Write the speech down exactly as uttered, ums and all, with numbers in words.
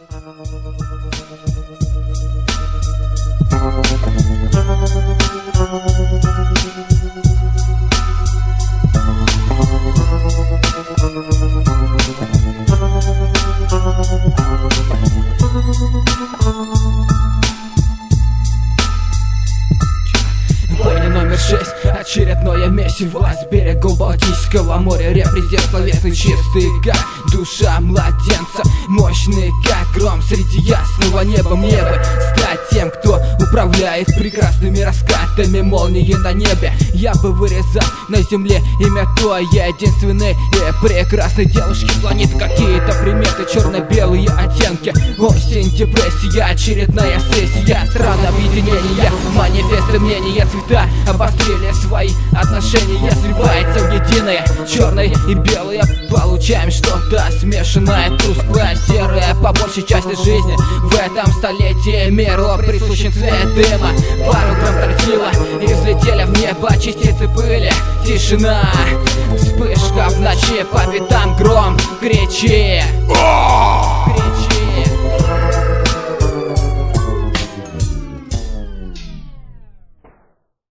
Бойня номер шесть. Очередное месиво с берегов Балтийского моря. Репрезент словесный, чистый, как душа младенца, мощный, как гром среди ясного неба. Мне бы стать тем, кто управляет прекрасными раскатами молнии на небе. Я бы вырезал на земле имя той единственной и прекрасной девушки планеты. Какие-то приметы, черно-белые оттенки. Осень, депрессия, очередная сессия. Страна объединения, манифесты мнения. Цвета обострили свои отношения, сливается в единое черное и белое. Получаем что-то смешанное, тусклое, серое. По большей части жизни в этом столетии миру присущен цвет дыма. Пару грамм тортила излетели в небо частицы пыли. Тишина, вспышка в ночи, по пятам гром, кричи.